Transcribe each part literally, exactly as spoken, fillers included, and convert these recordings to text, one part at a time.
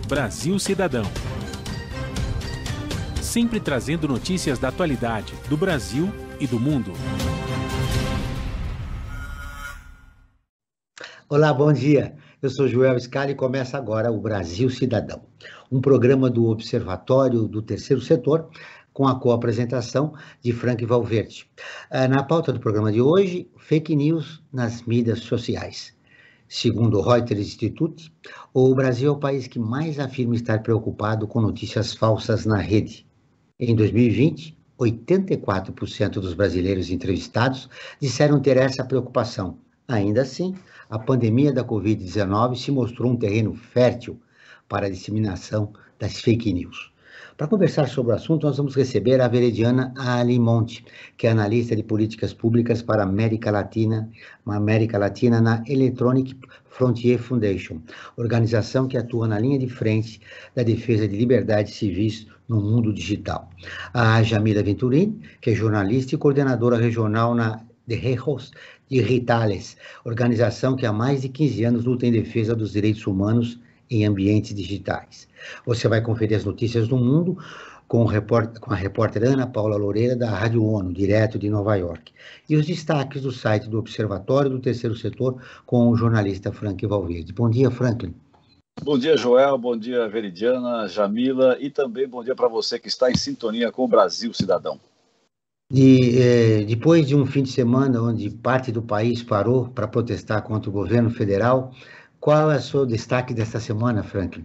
Brasil Cidadão. Sempre trazendo notícias da atualidade, do Brasil e do mundo. Olá, bom dia. Eu sou Joel Scali e começa agora o Brasil Cidadão, um programa do Observatório do Terceiro Setor, com a co-apresentação de Frank Valverde. Na pauta do programa de hoje, fake news nas mídias sociais. Segundo o Reuters Institute, o Brasil é o país que mais afirma estar preocupado com notícias falsas na rede. Em dois mil e vinte, oitenta e quatro por cento dos brasileiros entrevistados disseram ter essa preocupação. Ainda assim, a pandemia da covid dezenove se mostrou um terreno fértil para a disseminação das fake news. Para conversar sobre o assunto, nós vamos receber a Veridiana Alimonte, que é analista de políticas públicas para a América Latina, uma América Latina na Electronic Frontier Foundation, organização que atua na linha de frente da defesa de liberdades civis no mundo digital. A Jamila Venturini, que é jornalista e coordenadora regional na Derechos Digitales, organização que há mais de quinze anos luta em defesa dos direitos humanos em ambientes digitais. Você vai conferir as notícias do mundo com, o repórter, com a repórter Ana Paula Loureira, da Rádio ONU, direto de Nova York. E os destaques do site do Observatório do Terceiro Setor com o jornalista Frank Valverde. Bom dia, Franklin. Bom dia, Joel. Bom dia, Veridiana, Jamila. E também bom dia para você que está em sintonia com o Brasil Cidadão. E, eh, depois de um fim de semana onde parte do país parou para protestar contra o governo federal, qual é o seu destaque desta semana, Franklin?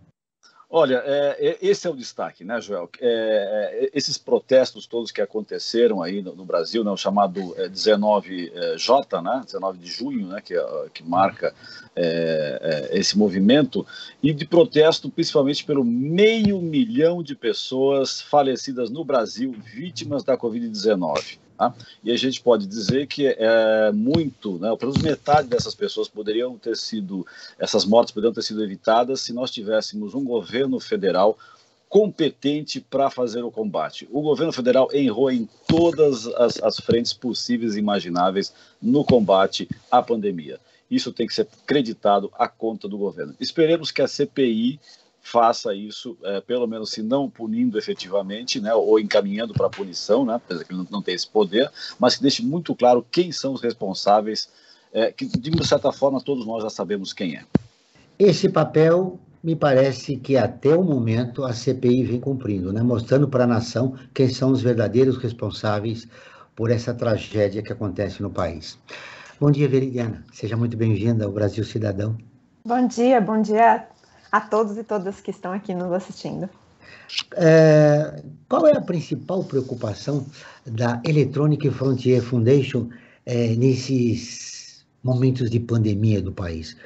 Olha, é, esse é o destaque, né, Joel? É, esses protestos todos que aconteceram aí no, no Brasil, né, o chamado é, dezenove J, né, dezenove de junho, né, que, que marca é, é, esse movimento, e de protesto principalmente pelo meio milhão de pessoas falecidas no Brasil, vítimas da covid dezenove. Tá? E a gente pode dizer que é muito, né, pelo menos metade dessas pessoas poderiam ter sido, essas mortes poderiam ter sido evitadas se nós tivéssemos um governo federal competente para fazer o combate. O governo federal errou em todas as, as frentes possíveis e imagináveis no combate à pandemia. Isso tem que ser creditado à conta do governo. Esperemos que a C P I faça isso, é, pelo menos se não punindo efetivamente, né, ou encaminhando para a punição, né, apesar que ele não, não tem esse poder, mas que deixe muito claro quem são os responsáveis, é, que de certa forma todos nós já sabemos quem é. Esse papel me parece que até o momento a C P I vem cumprindo, né, mostrando para a nação quem são os verdadeiros responsáveis por essa tragédia que acontece no país. Bom dia, Veridiana. Seja muito bem-vinda ao Brasil Cidadão. Bom dia, bom dia a todos e todas que estão aqui nos assistindo. É, qual é a principal preocupação da Electronic Frontier Foundation é, nesses momentos de pandemia do país?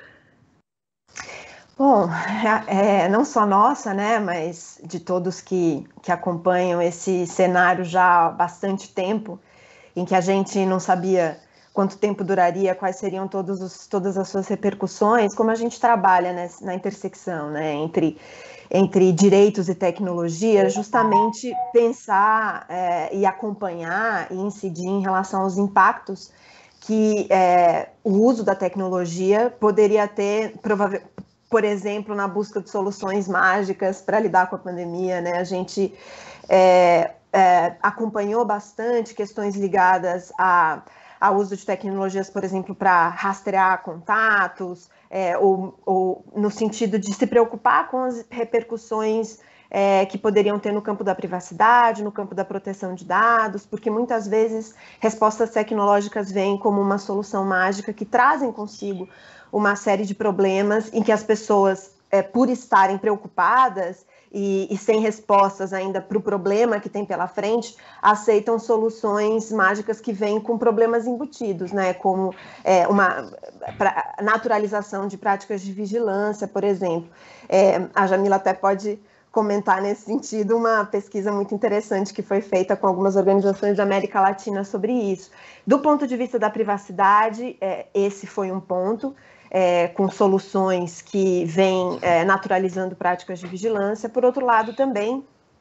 Bom, é, não só nossa, né, mas de todos que, que acompanham esse cenário já há bastante tempo, em que a gente não sabia quanto tempo duraria, quais seriam todos os, todas as suas repercussões, como a gente trabalha nessa, na intersecção, né, entre, entre direitos e tecnologia, justamente pensar é, e acompanhar e incidir em relação aos impactos que é, o uso da tecnologia poderia ter, provavelmente, por exemplo, na busca de soluções mágicas para lidar com a pandemia, né, a gente é, é, acompanhou bastante questões ligadas a ao uso de tecnologias, por exemplo, para rastrear contatos, é, ou, ou no sentido de se preocupar com as repercussões é, que poderiam ter no campo da privacidade, no campo da proteção de dados, porque muitas vezes respostas tecnológicas vêm como uma solução mágica que trazem consigo uma série de problemas em que as pessoas, é, por estarem preocupadas, E, e sem respostas ainda para o problema que tem pela frente, aceitam soluções mágicas que vêm com problemas embutidos, né? Como é, uma pra, naturalização de práticas de vigilância, por exemplo. É, a Jamila até pode comentar nesse sentido uma pesquisa muito interessante que foi feita com algumas organizações da América Latina sobre isso. Do ponto de vista da privacidade, é, esse foi um ponto. É, com soluções que vêm é, naturalizando práticas de vigilância. Por outro lado, também,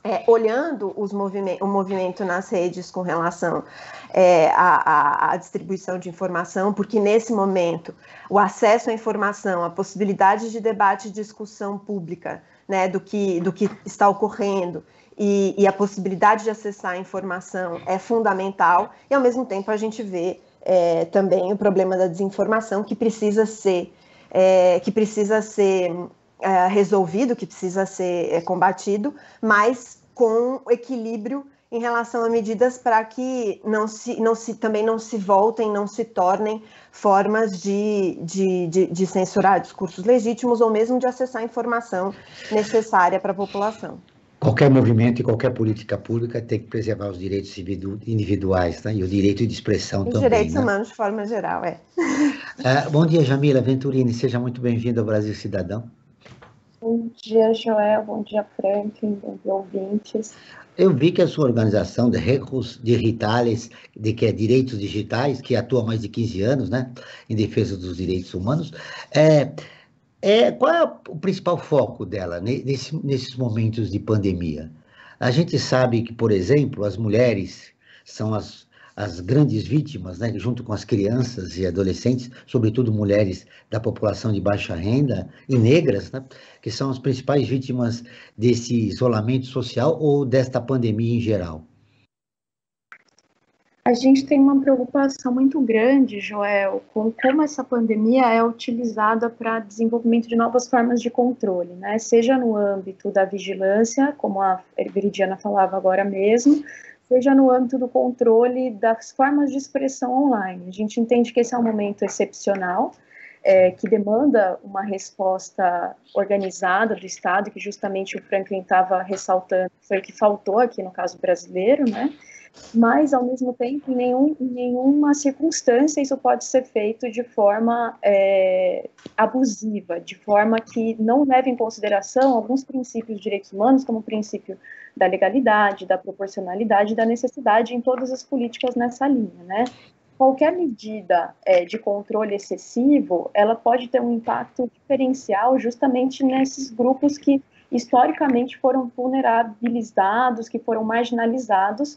É, olhando os movime o movimento nas redes com relação é, à, à distribuição de informação, porque nesse momento o acesso à informação, a possibilidade de debate e discussão pública, né, do que, do que está ocorrendo e, e a possibilidade de acessar a informação é fundamental, e ao mesmo tempo a gente vê é, também o problema da desinformação que precisa ser, é, que precisa ser É, resolvido, que precisa ser é, combatido, mas com equilíbrio em relação a medidas para que não se, não se, também não se voltem, não se tornem formas de, de, de, de censurar discursos legítimos ou mesmo de acessar a informação necessária para a população. Qualquer movimento e qualquer política pública tem que preservar os direitos individuais, né? E o direito de expressão os também. Os direitos né? humanos de forma geral, é. Uh, bom dia, Jamila Venturini, seja muito bem-vinda ao Brasil Cidadão. Bom dia, Joel, bom dia, Franklin, bom dia, ouvintes. Eu vi que a sua organização, de Recursos Digitales, de que é Direitos Digitais, que atua há mais de quinze anos, né, em defesa dos direitos humanos, é, é, qual é o principal foco dela nesse, nesses momentos de pandemia? A gente sabe que, por exemplo, as mulheres são as, as grandes vítimas, né, junto com as crianças e adolescentes, sobretudo mulheres da população de baixa renda e negras, né, que são as principais vítimas desse isolamento social ou desta pandemia em geral. A gente tem uma preocupação muito grande, Joel, com como essa pandemia é utilizada para desenvolvimento de novas formas de controle, né? Seja no âmbito da vigilância, como a Veridiana falava agora mesmo, seja no âmbito do controle das formas de expressão online. A gente entende que esse é um momento excepcional, é, que demanda uma resposta organizada do Estado, que justamente o Franklin estava ressaltando, foi o que faltou aqui no caso brasileiro, né? Mas, ao mesmo tempo, em, nenhum, em nenhuma circunstância isso pode ser feito de forma é, abusiva, de forma que não leve em consideração alguns princípios de direitos humanos, como o princípio da legalidade, da proporcionalidade, da necessidade em todas as políticas nessa linha, né? Qualquer medida é, de controle excessivo, ela pode ter um impacto diferencial justamente nesses grupos que historicamente foram vulnerabilizados, que foram marginalizados,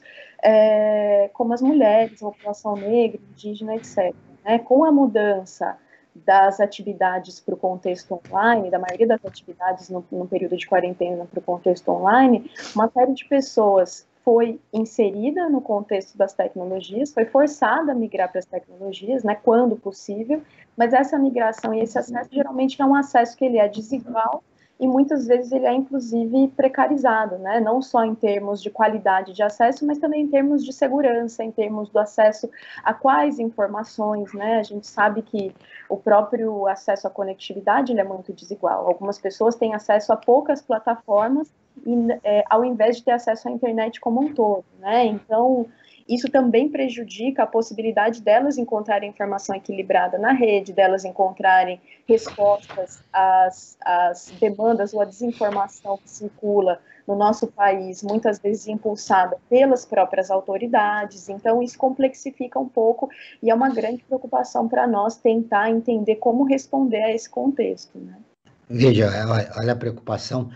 é, como as mulheres, a população negra, indígena, etcétera. Né? Com a mudança das atividades para o contexto online, da maioria das atividades no, no período de quarentena para o contexto online, uma série de pessoas foi inserida no contexto das tecnologias, foi forçada a migrar para as tecnologias, né, quando possível, mas essa migração e esse acesso geralmente é um acesso que ele é desigual e muitas vezes ele é inclusive precarizado, né, não só em termos de qualidade de acesso, mas também em termos de segurança, em termos do acesso a quais informações, né, a gente sabe que o próprio acesso à conectividade ele é muito desigual, algumas pessoas têm acesso a poucas plataformas, E, é, ao invés de ter acesso à internet como um todo, né? Então, isso também prejudica a possibilidade delas encontrarem informação equilibrada na rede, delas encontrarem respostas às, às demandas ou à desinformação que circula no nosso país, muitas vezes impulsada pelas próprias autoridades. Então, isso complexifica um pouco e é uma grande preocupação para nós tentar entender como responder a esse contexto, né? Veja, olha a preocupação.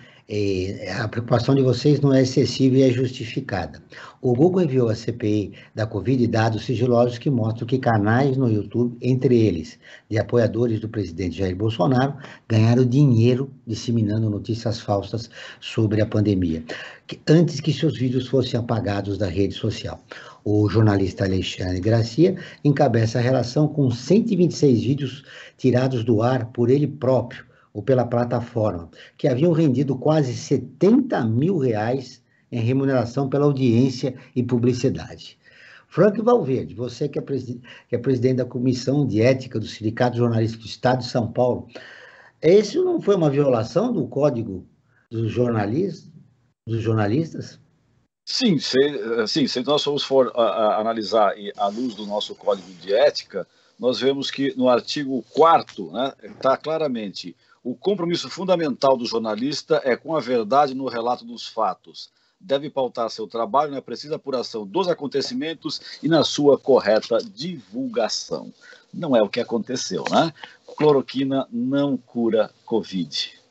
A preocupação de vocês não é excessiva e é justificada. O Google enviou à C P I da Covid dados sigilosos que mostram que canais no YouTube, entre eles de apoiadores do presidente Jair Bolsonaro, ganharam dinheiro disseminando notícias falsas sobre a pandemia, antes que seus vídeos fossem apagados da rede social. O jornalista Alexandre Gracia encabeça a relação com cento e vinte e seis vídeos tirados do ar por ele próprio, ou pela plataforma, que haviam rendido quase setenta mil reais em remuneração pela audiência e publicidade. Frank Valverde, você que é, que é presidente da Comissão de Ética do Sindicato Jornalístico do Estado de São Paulo, esse não foi uma violação do Código dos Jornalistas? Dos jornalistas? Sim, se, sim, se nós formos for a, a, analisar à luz do nosso Código de Ética, nós vemos que no artigo quarto, né, está claramente: o compromisso fundamental do jornalista é com a verdade no relato dos fatos. Deve pautar seu trabalho na precisa apuração dos acontecimentos e na sua correta divulgação. Não é o que aconteceu, né? Cloroquina não cura Covid.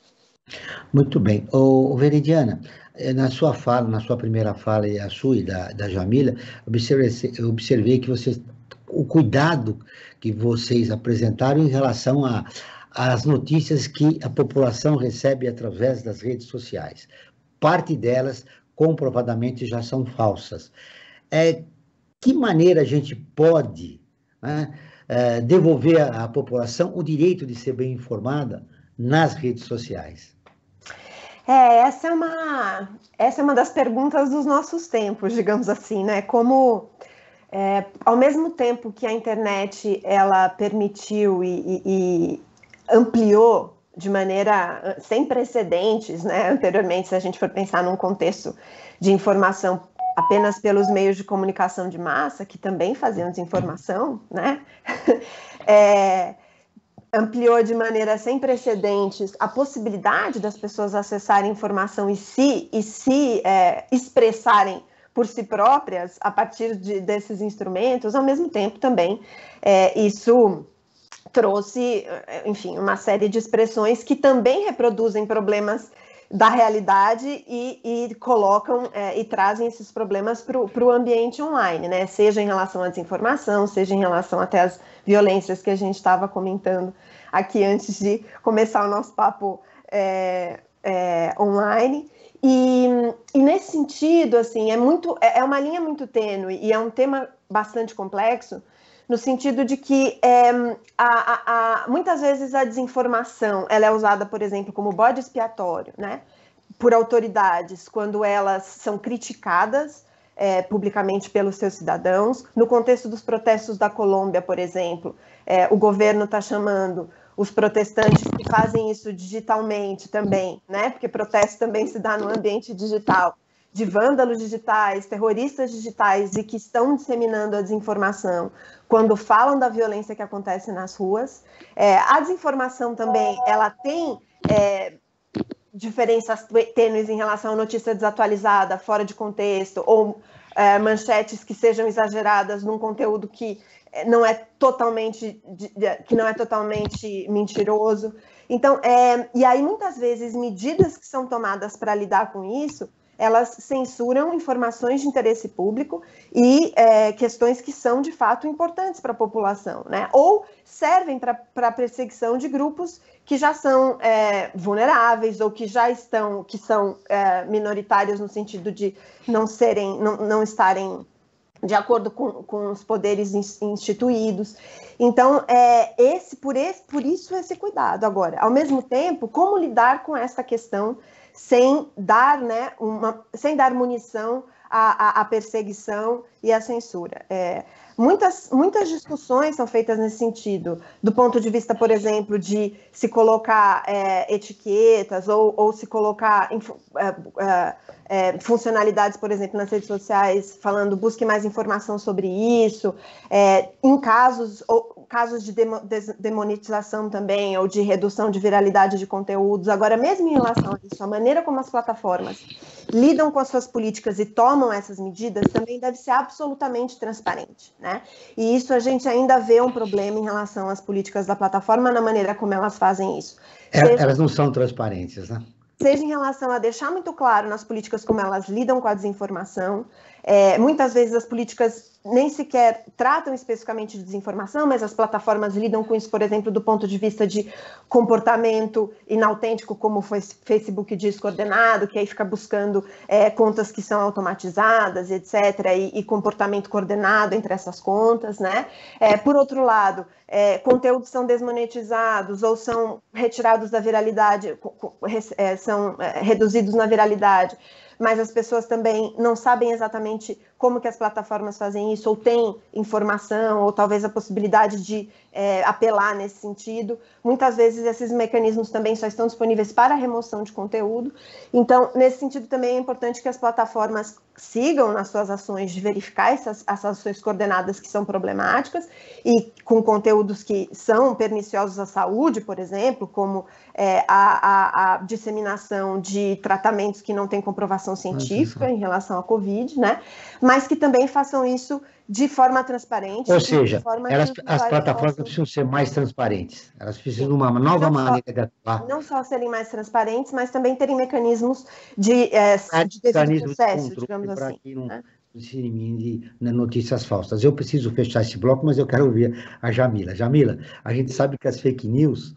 Muito bem. Ô, ô, Veridiana, na sua fala, na sua primeira fala, e a sua e da, da Jamila, observei, eu observei que vocês, o cuidado que vocês apresentaram em relação a, às notícias que a população recebe através das redes sociais. Parte delas, comprovadamente, já são falsas. É, que maneira a gente pode, né, é, devolver à população o direito de ser bem informada nas redes sociais? É, essa é uma, essa é uma das perguntas dos nossos tempos, digamos assim, né? Como, é, ao mesmo tempo que a internet, ela permitiu e, e, e ampliou de maneira sem precedentes, né? Anteriormente, se a gente for pensar num contexto de informação apenas pelos meios de comunicação de massa, que também faziam desinformação, né? É, ampliou de maneira sem precedentes a possibilidade das pessoas acessarem informação e se, e se é, expressarem por si próprias a partir de, desses instrumentos. Ao mesmo tempo também é, isso trouxe, enfim, uma série de expressões que também reproduzem problemas da realidade e, e colocam é, e trazem esses problemas para o ambiente online, né? Seja em relação à desinformação, seja em relação até às violências que a gente estava comentando aqui antes de começar o nosso papo é, é, online. E, e nesse sentido, assim, é, muito, é uma linha muito tênue e é um tema bastante complexo, no sentido de que é, a, a, a, muitas vezes a desinformação ela é usada, por exemplo, como bode expiatório, né, por autoridades, quando elas são criticadas é, publicamente pelos seus cidadãos. No contexto dos protestos da Colômbia, por exemplo, é, o governo está chamando os protestantes que fazem isso digitalmente também, né, porque protesto também se dá no ambiente digital, de vândalos digitais, terroristas digitais e que estão disseminando a desinformação quando falam da violência que acontece nas ruas. É, a desinformação também, ela tem é, diferenças tênues em relação à notícia desatualizada, fora de contexto, ou é, manchetes que sejam exageradas num conteúdo que não é totalmente, que não é totalmente mentiroso. Então, é, e aí muitas vezes medidas que são tomadas para lidar com isso, elas censuram informações de interesse público e é, questões que são, de fato, importantes para a população, né? Ou servem para a perseguição de grupos que já são é, vulneráveis ou que já estão, que são é, minoritários no sentido de não serem, não, não estarem de acordo com, com os poderes instituídos. Então, é, esse, por, esse, por isso esse cuidado. Agora, ao mesmo tempo, como lidar com essa questão sem dar, né, uma, sem dar munição à, à, à perseguição e à censura. É, muitas, muitas discussões são feitas nesse sentido, do ponto de vista, por exemplo, de se colocar é, etiquetas ou, ou se colocar é, é, é, funcionalidades, por exemplo, nas redes sociais, falando busque mais informação sobre isso, é, em casos... Ou, casos de demonetização também, ou de redução de viralidade de conteúdos. Agora, mesmo em relação a isso, a maneira como as plataformas lidam com as suas políticas e tomam essas medidas também deve ser absolutamente transparente, né? E isso a gente ainda vê um problema em relação às políticas da plataforma, na maneira como elas fazem isso. É, seja, elas não são transparentes, né? Seja em relação a deixar muito claro nas políticas como elas lidam com a desinformação. É, muitas vezes as políticas nem sequer tratam especificamente de desinformação, mas as plataformas lidam com isso, por exemplo, do ponto de vista de comportamento inautêntico, como o Facebook diz, coordenado, que aí fica buscando é, contas que são automatizadas, etcétera, e, e comportamento coordenado entre essas contas, né? É, por outro lado, é, conteúdos são desmonetizados ou são retirados da viralidade, é, são é, reduzidos na viralidade, mas as pessoas também não sabem exatamente como que as plataformas fazem isso, ou têm informação, ou talvez a possibilidade de é, apelar nesse sentido. Muitas vezes esses mecanismos também só estão disponíveis para a remoção de conteúdo. Então, nesse sentido também é importante que as plataformas sigam nas suas ações de verificar essas, essas ações coordenadas que são problemáticas e com conteúdos que são perniciosos à saúde, por exemplo, como é, a, a, a disseminação de tratamentos que não têm comprovação científica em relação à Covid, né? mas que também façam isso de forma transparente. Ou seja, forma elas, as plataformas possam... precisam ser mais transparentes, elas precisam de uma nova não maneira só, de atuar. Não só serem mais transparentes, mas também terem mecanismos de, é, de devido processo, digamos assim. Que não... né? De notícias falsas. Eu preciso fechar esse bloco, mas eu quero ouvir a Jamila. Jamila, a gente sabe que as fake news,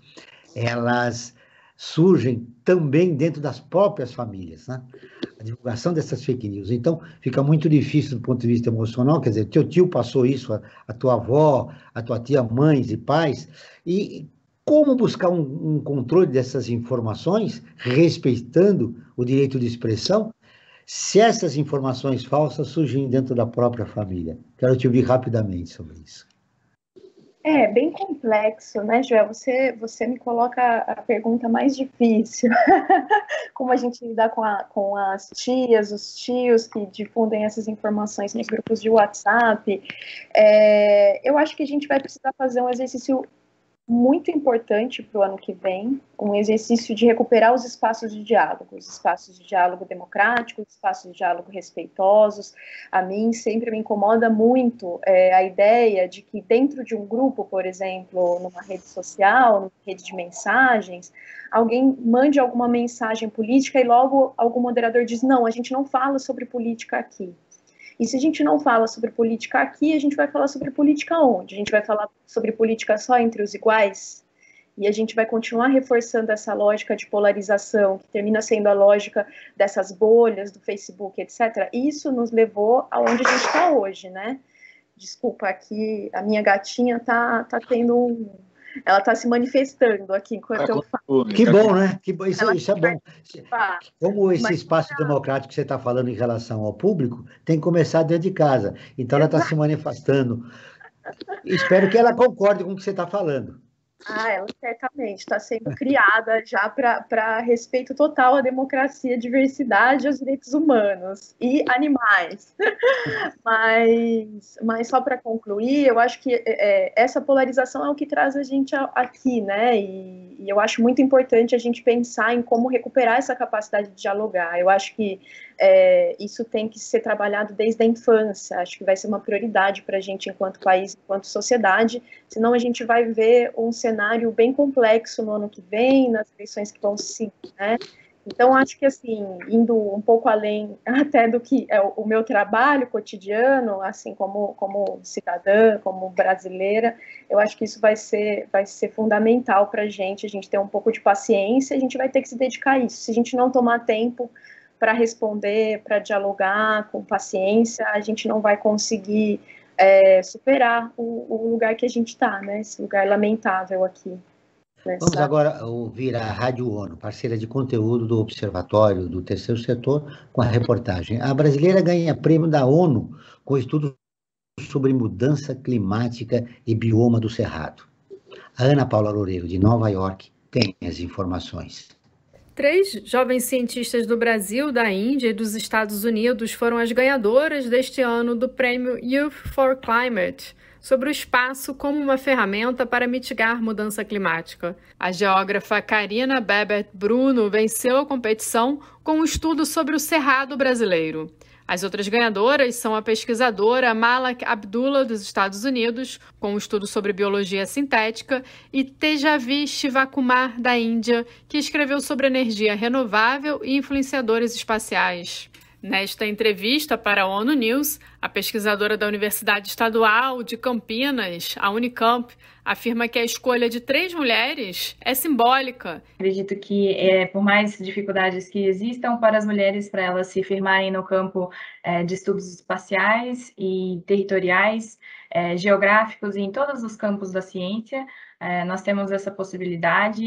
elas surgem também dentro das próprias famílias, né? A divulgação dessas fake news. Então, fica muito difícil do ponto de vista emocional, quer dizer, teu tio passou isso, a, a tua avó, a tua tia, mães e pais, e como buscar um, um controle dessas informações, respeitando o direito de expressão, se essas informações falsas surgem dentro da própria família? Quero te ouvir rapidamente sobre isso. É, bem complexo, né, Joel? Você, você me coloca a pergunta mais difícil. Como a gente lidar com, a, com as tias, os tios que difundem essas informações nos grupos de WhatsApp. É, eu acho que a gente vai precisar fazer um exercício muito importante para o ano que vem, um exercício de recuperar os espaços de diálogo, os espaços de diálogo democráticos, os espaços de diálogo respeitosos. A mim sempre me incomoda muito é, a ideia de que dentro de um grupo, por exemplo, numa rede social, numa rede de mensagens, alguém mande alguma mensagem política e logo algum moderador diz, não, a gente não fala sobre política aqui. E se a gente não fala sobre política aqui, a gente vai falar sobre política onde? A gente vai falar sobre política só entre os iguais? E a gente vai continuar reforçando essa lógica de polarização, que termina sendo a lógica dessas bolhas do Facebook, etcétera. Isso nos levou aonde a gente está hoje, né? Desculpa, aqui a minha gatinha tá, tá tendo um... Ela está se manifestando aqui enquanto eu falo. Que bom, né? Que bom, isso, isso é bom. Como esse espaço democrático que você está falando em relação ao público, tem que começar dentro de casa. Então, ela está se manifestando. Espero que ela concorde com o que você está falando. Ah, ela certamente está sendo criada já para respeito total à democracia, diversidade e aos direitos humanos e animais. mas, mas só para concluir, eu acho que é, essa polarização é o que traz a gente aqui, né? E, e eu acho muito importante a gente pensar em como recuperar essa capacidade de dialogar. Eu acho que é, isso tem que ser trabalhado desde a infância. Acho que vai ser uma prioridade para a gente enquanto país, enquanto sociedade, senão a gente vai ver um cenário bem complexo no ano que vem, nas eleições que vão seguir, né? Então, acho que, assim, indo um pouco além até do que é o meu trabalho cotidiano, assim, como, como cidadã, como brasileira, eu acho que isso vai ser, vai ser fundamental para a gente, a gente ter um pouco de paciência, a gente vai ter que se dedicar a isso. Se a gente não tomar tempo para responder, para dialogar com paciência, a gente não vai conseguir é, superar o, o lugar que a gente está, né? Esse lugar lamentável aqui. Nessa... Vamos agora ouvir a Rádio ONU, parceira de conteúdo do Observatório do Terceiro Setor, com a reportagem. A brasileira ganha prêmio da ONU com estudos sobre mudança climática e bioma do Cerrado. A Ana Paula Loureiro, de Nova York, tem as informações. Três jovens cientistas do Brasil, da Índia e dos Estados Unidos foram as ganhadoras deste ano do prêmio Youth for Climate, sobre o espaço como uma ferramenta para mitigar mudança climática. A geógrafa Karina Bebert Bruno venceu a competição com um estudo sobre o Cerrado brasileiro. As outras ganhadoras são a pesquisadora Malak Abdullah, dos Estados Unidos, com um estudo sobre biologia sintética, e Tejavi Shivakumar, da Índia, que escreveu sobre energia renovável e influenciadores espaciais. Nesta entrevista para a ONU News, a pesquisadora da Universidade Estadual de Campinas, a Unicamp, afirma que a escolha de três mulheres é simbólica. Acredito que, é, por mais dificuldades que existam para as mulheres, para elas se firmarem no campo é, de estudos espaciais e territoriais, é, geográficos e em todos os campos da ciência, é, nós temos essa possibilidade.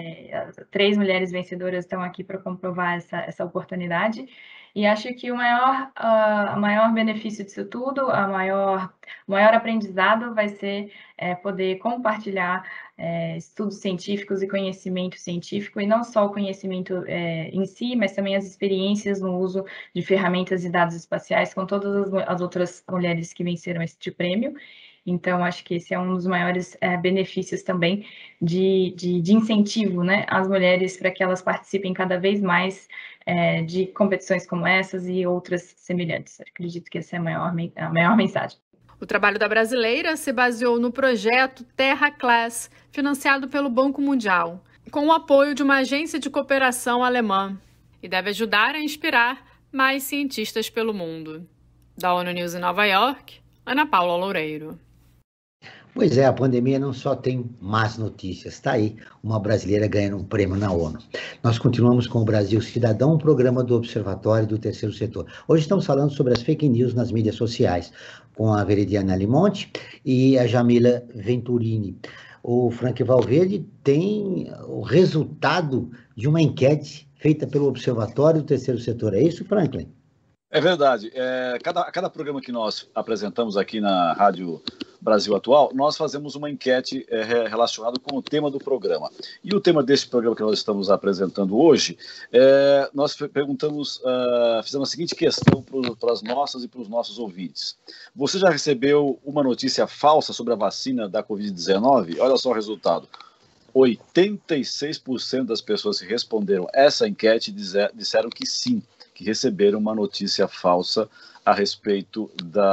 É, três mulheres vencedoras estão aqui para comprovar essa, essa oportunidade. E acho que o maior, uh, maior benefício disso tudo, a maior, o maior aprendizado vai ser é, poder compartilhar é, estudos científicos e conhecimento científico, e não só o conhecimento é, em si, mas também as experiências no uso de ferramentas e dados espaciais com todas as, as outras mulheres que venceram este prêmio. Então, acho que esse é um dos maiores é, benefícios também de, de, de incentivo, né, às mulheres para que elas participem cada vez mais é, de competições como essas e outras semelhantes. Acredito que essa é a maior, a maior mensagem. O trabalho da brasileira se baseou no projeto Terra Class, financiado pelo Banco Mundial, com o apoio de uma agência de cooperação alemã, e deve ajudar a inspirar mais cientistas pelo mundo. Da ONU News em Nova York, Ana Paula Loureiro. Pois é, a pandemia não só tem más notícias, está aí uma brasileira ganhando um prêmio na ONU. Nós continuamos com o Brasil Cidadão, um programa do Observatório do Terceiro Setor. Hoje estamos falando sobre as fake news nas mídias sociais, com a Veridiana Limonte e a Jamila Venturini. O Frank Valverde tem o resultado de uma enquete feita pelo Observatório do Terceiro Setor. É isso, Franklin? É verdade. É, cada, cada programa que nós apresentamos aqui na Rádio Brasil Atual, nós fazemos uma enquete é, relacionada com o tema do programa. E o tema deste programa que nós estamos apresentando hoje, é, nós perguntamos, uh, fizemos a seguinte questão para as nossas e para os nossos ouvintes. Você já recebeu uma notícia falsa sobre a vacina da covid dezenove? Olha só o resultado. oitenta e seis por cento das pessoas que responderam essa enquete dizer, disseram que sim, que receberam uma notícia falsa a respeito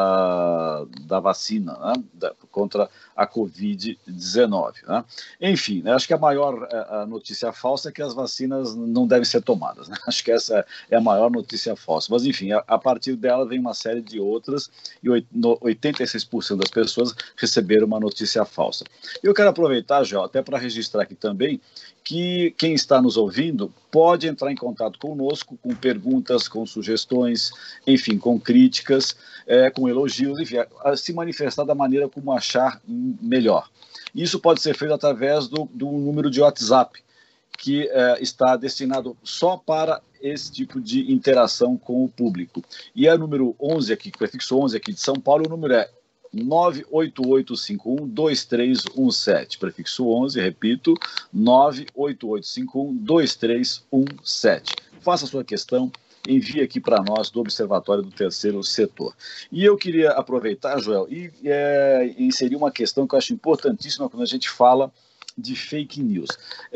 da, da vacina, né, da, contra a covid dezenove. Né? Enfim, né, acho que a maior a notícia falsa é que as vacinas não devem ser tomadas. Né? Acho que essa é a maior notícia falsa. Mas, enfim, a, a partir dela vem uma série de outras e oitenta e seis por cento das pessoas receberam uma notícia falsa. Eu quero aproveitar, Joel, até para registrar aqui também que quem está nos ouvindo pode entrar em contato conosco com perguntas, com sugestões, enfim, com críticas, é, com elogios, enfim, a, a se manifestar da maneira como achar melhor. Isso pode ser feito através do, do número de WhatsApp, que é, está destinado só para esse tipo de interação com o público. E é o número onze aqui, prefixo onze aqui de São Paulo, o número é nove oito oito cinco um dois três um sete, prefixo onze, repito, nove oito oito cinco um dois três um sete. Faça a sua questão, envie aqui para nós do Observatório do Terceiro Setor. E eu queria aproveitar, Joel, e é, inserir uma questão que eu acho importantíssima quando a gente fala de fake news.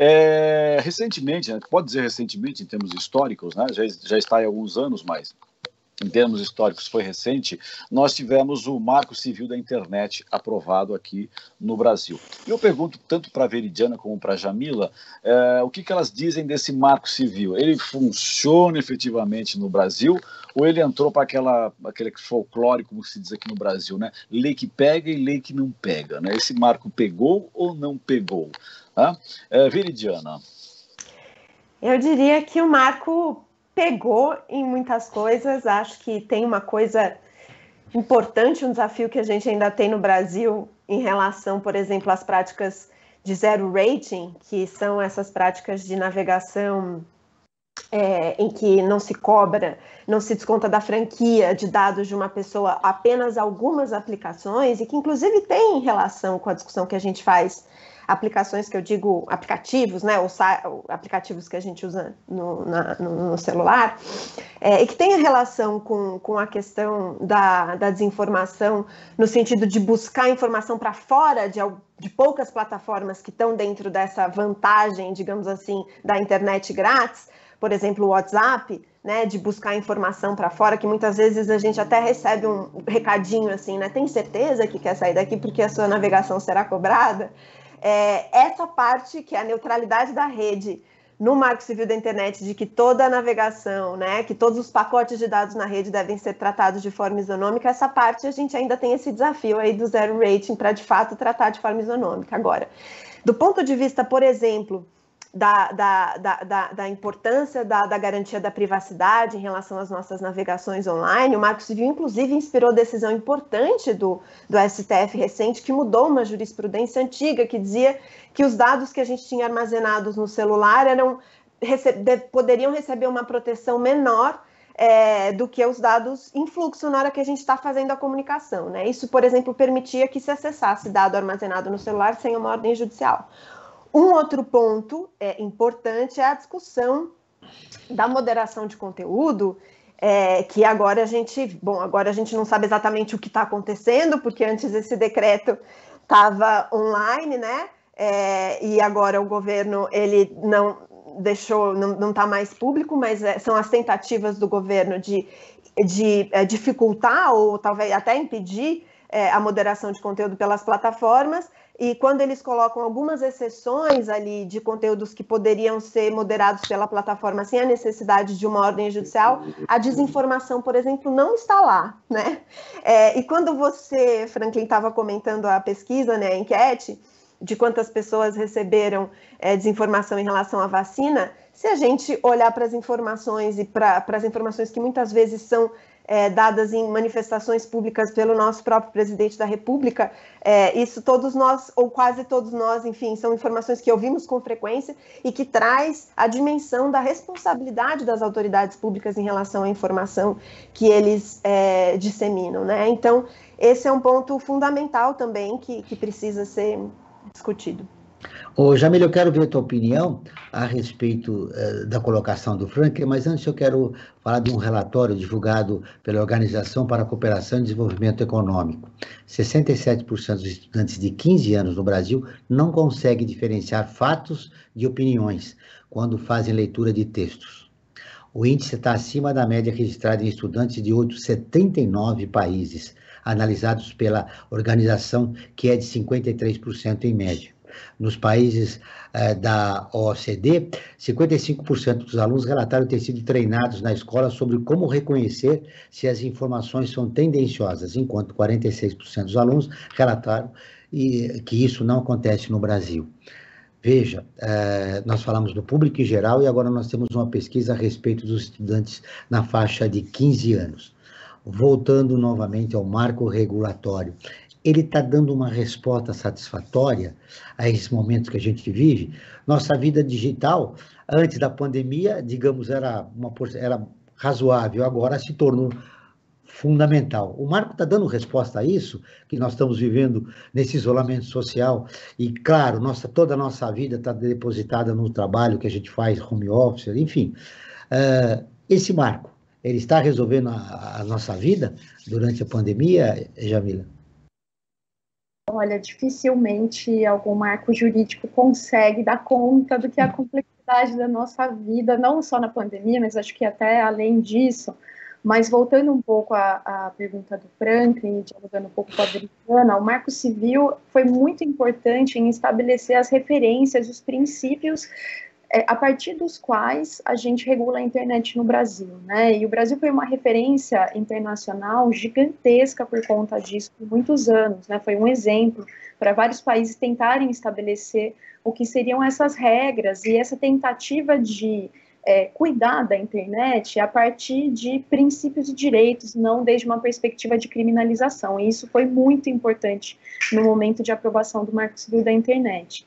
É, recentemente, né, pode dizer recentemente em termos históricos, né, já, já está há alguns anos, mas em termos históricos foi recente, nós tivemos o Marco Civil da Internet aprovado aqui no Brasil. Eu pergunto tanto para a Veridiana como para a Jamila, é, o que, que elas dizem desse Marco Civil? Ele funciona efetivamente no Brasil ou ele entrou para aquela, aquele folclore, como se diz aqui no Brasil, né? Lei que pega e lei que não pega, né? Esse marco pegou ou não pegou? Tá? É, Veridiana. Eu diria que o marco pegou em muitas coisas. Acho que tem uma coisa importante, um desafio que a gente ainda tem no Brasil em relação, por exemplo, às práticas de zero rating, que são essas práticas de navegação é, em que não se cobra, não se desconta da franquia de dados de uma pessoa apenas algumas aplicações, e que inclusive tem relação com a discussão que a gente faz, aplicações que eu digo aplicativos, né, ou aplicativos que a gente usa no, na, no, no celular, é, e que tem relação com, com a questão da, da desinformação, no sentido de buscar informação para fora de, de poucas plataformas que estão dentro dessa vantagem, digamos assim, da internet grátis, por exemplo, o WhatsApp, né, de buscar informação para fora, que muitas vezes a gente até recebe um recadinho assim, né, tem certeza que quer sair daqui porque a sua navegação será cobrada? É, essa parte que é a neutralidade da rede no Marco Civil da Internet, de que toda a navegação, né, que todos os pacotes de dados na rede devem ser tratados de forma isonômica, essa parte a gente ainda tem esse desafio aí do zero rating para, de fato, tratar de forma isonômica. Agora, do ponto de vista, por exemplo, da, da, da, da, da importância da, da garantia da privacidade em relação às nossas navegações online, o Marco Civil, inclusive, inspirou decisão importante do, do S T F recente, que mudou uma jurisprudência antiga, que dizia que os dados que a gente tinha armazenados no celular eram, recebe, poderiam receber uma proteção menor é, do que os dados em fluxo na hora que a gente está fazendo a comunicação, né? Isso, por exemplo, permitia que se acessasse dado armazenado no celular sem uma ordem judicial. Um outro ponto é, importante é a discussão da moderação de conteúdo é, que agora a gente, bom, agora a gente não sabe exatamente o que está acontecendo, porque antes esse decreto estava online, né? É, e agora o governo, ele não deixou, não está mais público, mas é, são as tentativas do governo de, de é, dificultar ou talvez até impedir é, a moderação de conteúdo pelas plataformas. E quando eles colocam algumas exceções ali de conteúdos que poderiam ser moderados pela plataforma sem a necessidade de uma ordem judicial, a desinformação, por exemplo, não está lá, né? É, e quando você, Franklin, estava comentando a pesquisa, né, a enquete, de quantas pessoas receberam é, desinformação em relação à vacina, se a gente olhar para as informações e para as informações que muitas vezes são É, dadas em manifestações públicas pelo nosso próprio presidente da República, é, isso todos nós, ou quase todos nós, enfim, são informações que ouvimos com frequência e que traz a dimensão da responsabilidade das autoridades públicas em relação à informação que eles é, disseminam, né? Então, esse é um ponto fundamental também que, que precisa ser discutido. Ô, Jamila, eu quero ver a tua opinião a respeito uh, da colocação do Franklin, mas antes eu quero falar de um relatório divulgado pela Organização para a Cooperação e Desenvolvimento Econômico. sessenta e sete por cento dos estudantes de quinze anos no Brasil não conseguem diferenciar fatos de opiniões quando fazem leitura de textos. O índice está acima da média registrada em estudantes de outros setenta e nove países, analisados pela organização, que é de cinquenta e três por cento em média. Nos países eh, da O C D, cinquenta e cinco por cento dos alunos relataram ter sido treinados na escola sobre como reconhecer se as informações são tendenciosas, enquanto quarenta e seis por cento dos alunos relataram e, que isso não acontece no Brasil. Veja, eh, nós falamos do público em geral e agora nós temos uma pesquisa a respeito dos estudantes na faixa de quinze anos. Voltando novamente ao marco regulatório, ele está dando uma resposta satisfatória a esses momentos que a gente vive? Nossa vida digital, antes da pandemia, digamos, era, uma, era razoável, agora se tornou fundamental. O marco está dando resposta a isso, que nós estamos vivendo nesse isolamento social, e claro, nossa, toda a nossa vida está depositada no trabalho que a gente faz, home office, enfim. Uh, esse marco, ele está resolvendo a, a nossa vida durante a pandemia, Jamila? Olha, dificilmente algum marco jurídico consegue dar conta do que é a complexidade da nossa vida, não só na pandemia, mas acho que até além disso. Mas voltando um pouco à, à pergunta do Franklin, dialogando um pouco com a Adriana, o Marco Civil foi muito importante em estabelecer as referências, os princípios é, a partir dos quais a gente regula a internet no Brasil, né? E o Brasil foi uma referência internacional gigantesca por conta disso por muitos anos, né? Foi um exemplo para vários países tentarem estabelecer o que seriam essas regras e essa tentativa de é, cuidar da internet a partir de princípios e direitos, não desde uma perspectiva de criminalização. E isso foi muito importante no momento de aprovação do Marco Civil da internet.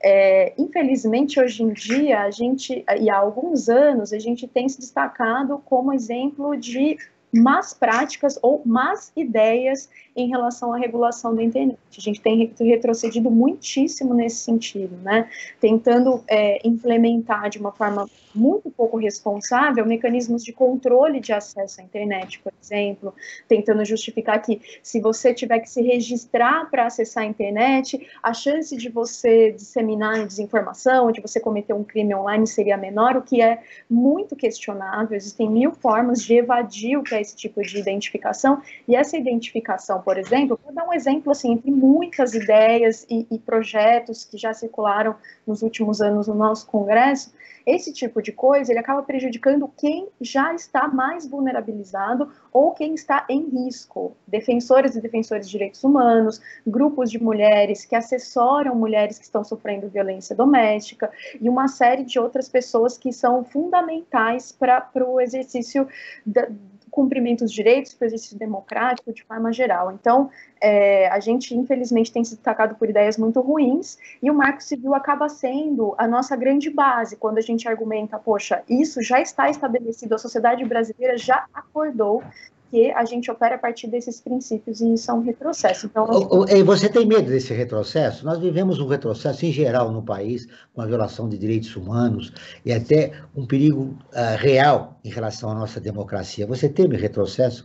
É, infelizmente, hoje em dia, a gente, e há alguns anos, a gente tem se destacado como exemplo de más práticas ou más ideias em relação à regulação da internet. A gente tem retrocedido muitíssimo nesse sentido, né? Tentando é, implementar de uma forma muito pouco responsável mecanismos de controle de acesso à internet, por exemplo, tentando justificar que se você tiver que se registrar para acessar a internet, a chance de você disseminar desinformação, de você cometer um crime online seria menor, o que é muito questionável. Existem mil formas de evadir o que é esse tipo de identificação, e essa identificação, por exemplo, vou dar um exemplo assim, entre muitas ideias e, e projetos que já circularam nos últimos anos no nosso Congresso, esse tipo de coisa, ele acaba prejudicando quem já está mais vulnerabilizado ou quem está em risco. Defensores e defensores de direitos humanos, grupos de mulheres que assessoram mulheres que estão sofrendo violência doméstica e uma série de outras pessoas que são fundamentais para o exercício da, cumprimento dos direitos, para o exercício democrático de forma geral. Então, é, a gente, infelizmente, tem se destacado por ideias muito ruins, e o Marco Civil acaba sendo a nossa grande base, quando a gente argumenta, poxa, isso já está estabelecido, a sociedade brasileira já acordou porque a gente opera a partir desses princípios e isso é um retrocesso. Então, você tem medo desse retrocesso? Nós vivemos um retrocesso em geral no país, com a violação de direitos humanos e até um perigo uh, real em relação à nossa democracia. Você teme retrocesso?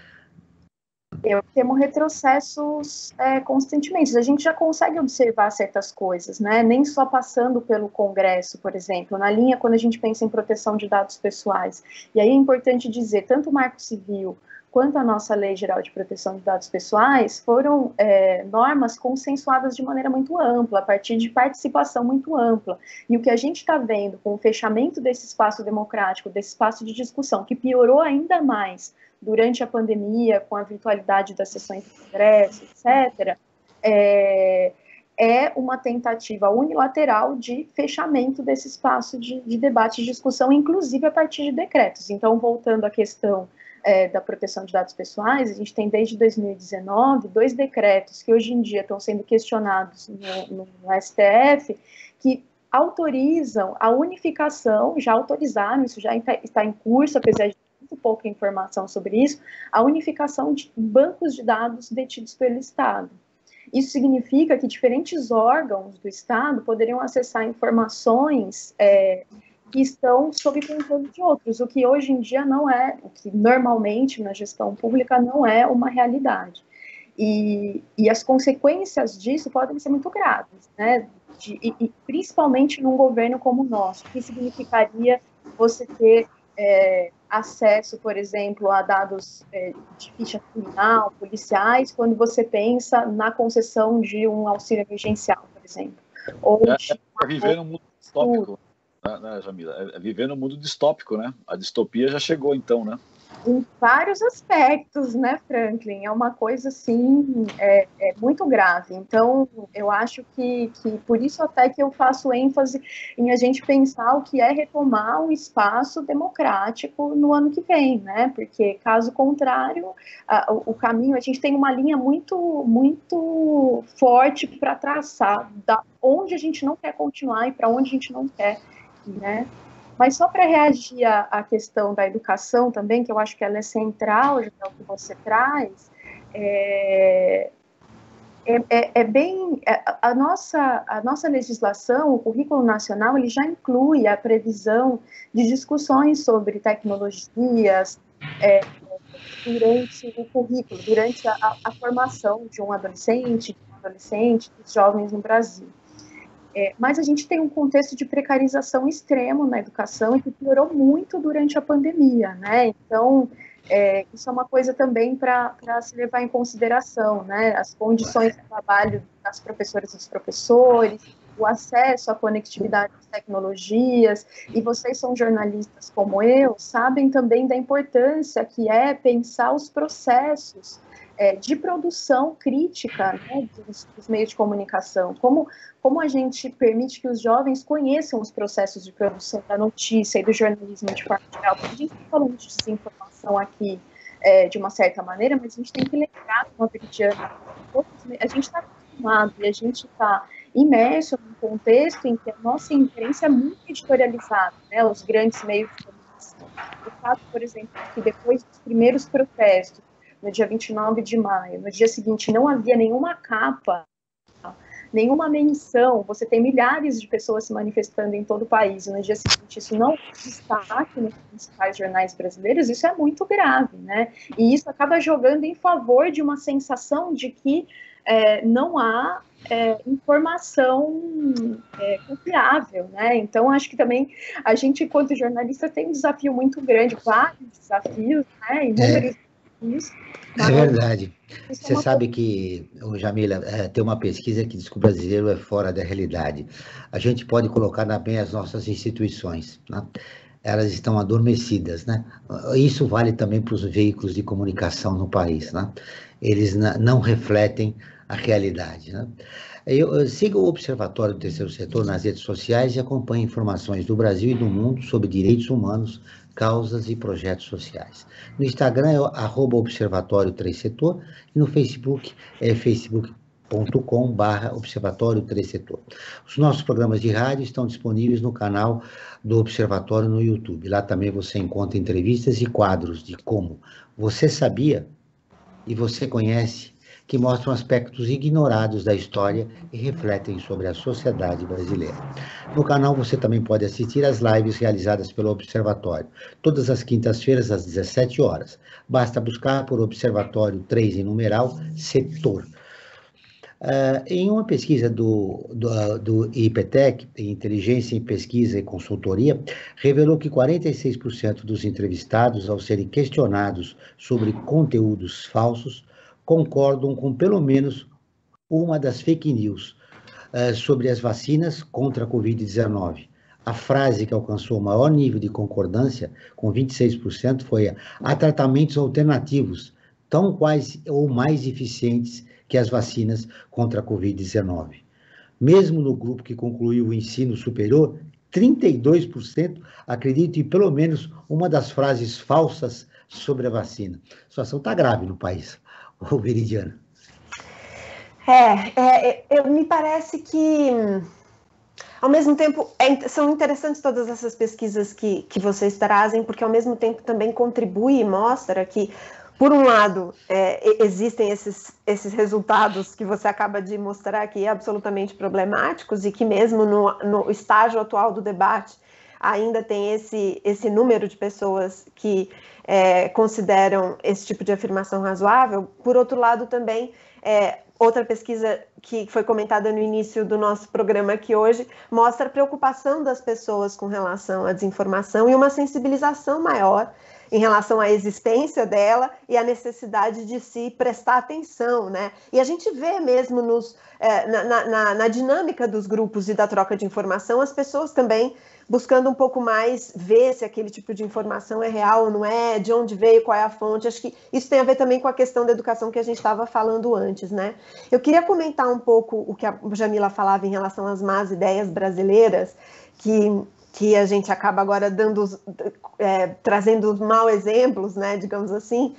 Eu temo retrocessos é, constantemente. A gente já consegue observar certas coisas, né? Nem só passando pelo Congresso, por exemplo, na linha quando a gente pensa em proteção de dados pessoais. E aí é importante dizer, tanto o Marco Civil quanto a nossa Lei Geral de Proteção de Dados Pessoais foram é, normas consensuadas de maneira muito ampla, a partir de participação muito ampla. E o que a gente está vendo com o fechamento desse espaço democrático, desse espaço de discussão, que piorou ainda mais durante a pandemia, com a virtualidade das sessões do Congresso, etcétera, é, é uma tentativa unilateral de fechamento desse espaço de, de debate e discussão, inclusive a partir de decretos. Então, voltando à questão é, da proteção de dados pessoais, a gente tem desde dois mil e dezenove dois decretos que hoje em dia estão sendo questionados no, no, no S T F, que autorizam a unificação, já autorizaram, isso já está em curso, apesar de muito pouca informação sobre isso, a unificação de bancos de dados detidos pelo Estado. Isso significa que diferentes órgãos do Estado poderiam acessar informações é, que estão sob controle de outros, o que hoje em dia não é, o que normalmente na gestão pública não é uma realidade. E, e as consequências disso podem ser muito graves, né? De, e, e principalmente num governo como o nosso, que significaria você ter É, acesso, por exemplo, a dados é, de ficha criminal, policiais, quando você pensa na concessão de um auxílio emergencial, por exemplo. Ou é, de... é viver num mundo distópico, né, né, Jamila? É viver num mundo distópico, né? A distopia já chegou, então, né? Em vários aspectos, né, Franklin? É uma coisa, assim, é, é muito grave. Então, eu acho que, que, por isso até que eu faço ênfase em a gente pensar o que é retomar um espaço democrático no ano que vem, né? Porque, caso contrário, a, o, o caminho, a gente tem uma linha muito, muito forte para traçar, da onde a gente não quer continuar e para onde a gente não quer ir, né? Mas só para reagir à, à questão da educação também, que eu acho que ela é central, já é o que você traz, é, é, é, é bem... A, a, nossa, a nossa legislação, o currículo nacional, ele já inclui a previsão de discussões sobre tecnologias é, durante o currículo, durante a, a formação de um adolescente, de um adolescente, dos jovens no Brasil. É, mas a gente tem um contexto de precarização extremo na educação e que piorou muito durante a pandemia, né? Então, é, isso é uma coisa também para se levar em consideração, né? As condições de trabalho das professoras e dos professores, o acesso à conectividade das tecnologias, e vocês são jornalistas como eu, sabem também da importância que é pensar os processos É, de produção crítica, né, dos, dos meios de comunicação, como, como a gente permite que os jovens conheçam os processos de produção da notícia e do jornalismo de forma geral, porque a gente está falando de desinformação aqui é, de uma certa maneira, mas a gente tem que lembrar, uma Veridiana, a gente está acostumado e a gente está imerso num contexto em que a nossa imprensa é muito editorializada, né, os grandes meios de comunicação. O fato, por exemplo, que depois dos primeiros protestos, no dia vinte e nove de maio, no dia seguinte não havia nenhuma capa, nenhuma menção, você tem milhares de pessoas se manifestando em todo o país, e no dia seguinte isso não destaque nos principais jornais brasileiros, isso é muito grave, né? E isso acaba jogando em favor de uma sensação de que é, não há é, informação é, confiável, né? Então, acho que também a gente, enquanto jornalista, tem um desafio muito grande, vários desafios, né? Inúmeros é. É verdade. Você sabe que, Jamila, é, tem uma pesquisa que diz que o brasileiro é fora da realidade. A gente pode colocar também as nossas instituições, né? Elas estão adormecidas, né? Isso vale também para os veículos de comunicação no país, né? Eles não refletem a realidade, né? Eu, eu sigo o Observatório do Terceiro Setor nas redes sociais e acompanho informações do Brasil e do mundo sobre direitos humanos, causas e projetos sociais. No Instagram é arroba Observatório Três Setor e no Facebook é facebook ponto com barra Observatório Terceiro Setor. Os nossos programas de rádio estão disponíveis no canal do Observatório no YouTube. Lá também você encontra entrevistas e quadros de como você sabia e você conhece, que mostram aspectos ignorados da história e refletem sobre a sociedade brasileira. No canal você também pode assistir às lives realizadas pelo Observatório, todas as quintas-feiras às dezessete horas. Basta buscar por Observatório três em numeral, setor. Uh, em uma pesquisa do, do, do IPTEC, Inteligência em Pesquisa e Consultoria, revelou que quarenta e seis por cento dos entrevistados, ao serem questionados sobre conteúdos falsos, concordam com pelo menos uma das fake news uh, sobre as vacinas contra a covid dezenove. A frase que alcançou o maior nível de concordância, com vinte e seis por cento, foi: há tratamentos alternativos, tão quais ou mais eficientes que as vacinas contra a covid dezenove. Mesmo no grupo que concluiu o ensino superior, trinta e dois por cento acreditam em pelo menos uma das frases falsas sobre a vacina. A situação está grave no país. O Veridiana. É, é, é, me parece que, ao mesmo tempo, é, são interessantes todas essas pesquisas que, que vocês trazem, porque ao mesmo tempo também contribui e mostra que, por um lado, é, existem esses, esses resultados que você acaba de mostrar aqui absolutamente problemáticos e que mesmo no, no estágio atual do debate ainda tem esse, esse número de pessoas que é, consideram esse tipo de afirmação razoável. Por outro lado, também, é, outra pesquisa que foi comentada no início do nosso programa aqui hoje, mostra a preocupação das pessoas com relação à desinformação e uma sensibilização maior em relação à existência dela e à necessidade de se prestar atenção, né? E a gente vê mesmo nos, é, na, na, na dinâmica dos grupos e da troca de informação, as pessoas também buscando um pouco mais ver se aquele tipo de informação é real ou não é, de onde veio, qual é a fonte. Acho que isso tem a ver também com a questão da educação que a gente estava falando antes, né? Eu queria comentar um pouco o que a Jamila falava em relação às más ideias brasileiras, que, que a gente acaba agora dando, é, trazendo os maus exemplos, né, digamos assim.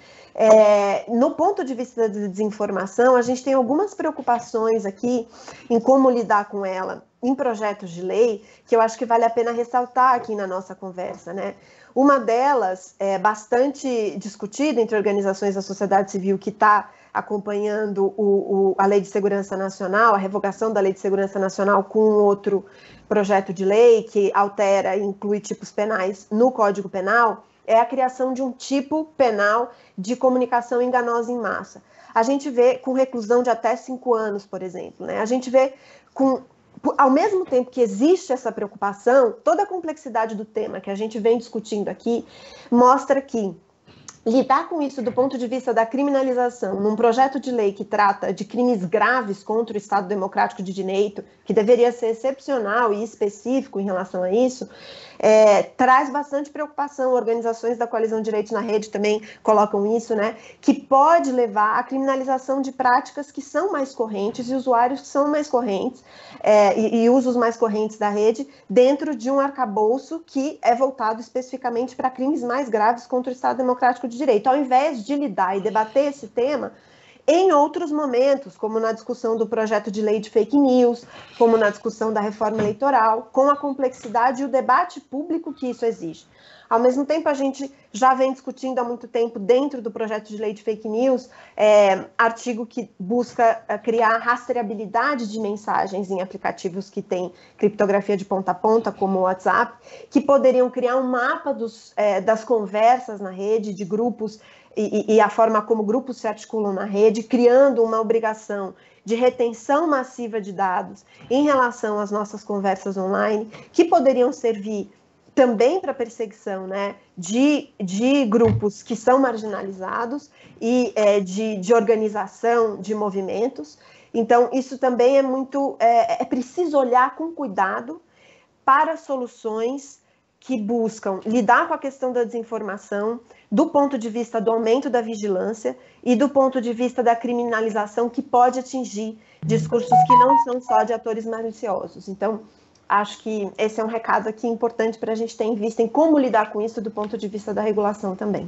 É, no ponto de vista de desinformação, a gente tem algumas preocupações aqui em como lidar com ela em projetos de lei, que eu acho que vale a pena ressaltar aqui na nossa conversa, né? Uma delas é bastante discutida entre organizações da sociedade civil que está acompanhando o, o, a Lei de Segurança Nacional, a revogação da Lei de Segurança Nacional com outro projeto de lei que altera e inclui tipos penais no Código Penal, é a criação de um tipo penal de comunicação enganosa em massa. A gente vê com reclusão de até cinco anos, por exemplo, né? A gente vê com... Ao mesmo tempo que existe essa preocupação, toda a complexidade do tema que a gente vem discutindo aqui mostra que lidar com isso do ponto de vista da criminalização, num projeto de lei que trata de crimes graves contra o Estado Democrático de Direito, que deveria ser excepcional e específico em relação a isso, é, traz bastante preocupação. Organizações da Coalizão Direitos na Rede também colocam isso, né? Que pode levar à criminalização de práticas que são mais correntes e usuários que são mais correntes é, e, e usos mais correntes da rede dentro de um arcabouço que é voltado especificamente para crimes mais graves contra o Estado Democrático de Direito. Ao invés de lidar e debater esse tema em outros momentos, como na discussão do projeto de lei de fake news, como na discussão da reforma eleitoral, com a complexidade e o debate público que isso exige. Ao mesmo tempo, a gente já vem discutindo há muito tempo, dentro do projeto de lei de fake news, é, artigo que busca é, criar rastreabilidade de mensagens em aplicativos que têm criptografia de ponta a ponta, como o WhatsApp, que poderiam criar um mapa dos, é, das conversas na rede, de grupos, e, e a forma como grupos se articulam na rede, criando uma obrigação de retenção massiva de dados em relação às nossas conversas online, que poderiam servir também para perseguição, né, de, de grupos que são marginalizados e é, de, de organização de movimentos. Então, isso também é muito... É, é preciso olhar com cuidado para soluções que buscam lidar com a questão da desinformação do ponto de vista do aumento da vigilância e do ponto de vista da criminalização que pode atingir discursos que não são só de atores maliciosos. Então, acho que esse é um recado aqui importante para a gente ter em vista em como lidar com isso do ponto de vista da regulação também.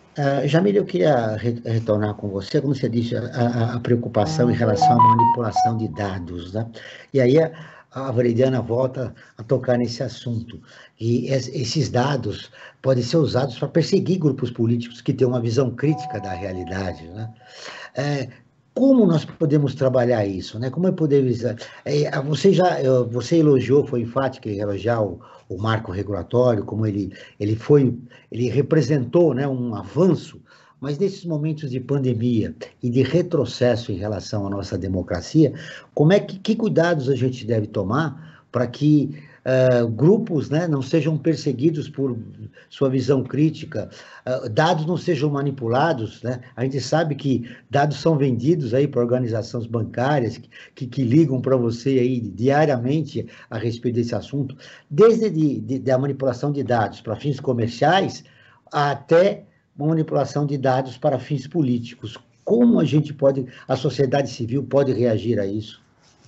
Uh, Jamile, eu queria re retornar com você, como você disse, a, a preocupação em relação à manipulação de dados, né? E aí a, a Veridiana volta a tocar nesse assunto. E es, esses dados podem ser usados para perseguir grupos políticos que têm uma visão crítica da realidade, né? É, como nós podemos trabalhar isso, né? Como é poder visar? É, você já, você elogiou, foi enfático em elogiar o, o marco regulatório, como ele, ele foi, ele representou, né, um avanço, mas nesses momentos de pandemia e de retrocesso em relação à nossa democracia, como é que, que cuidados a gente deve tomar para que Uh, grupos, né, não sejam perseguidos por sua visão crítica, uh, dados não sejam manipulados, né? A gente sabe que dados são vendidos aí para organizações bancárias que, que, que ligam para você aí diariamente a respeito desse assunto, desde de, de, da manipulação de dados para fins comerciais até manipulação de dados para fins políticos. Como a gente pode, a sociedade civil pode reagir a isso?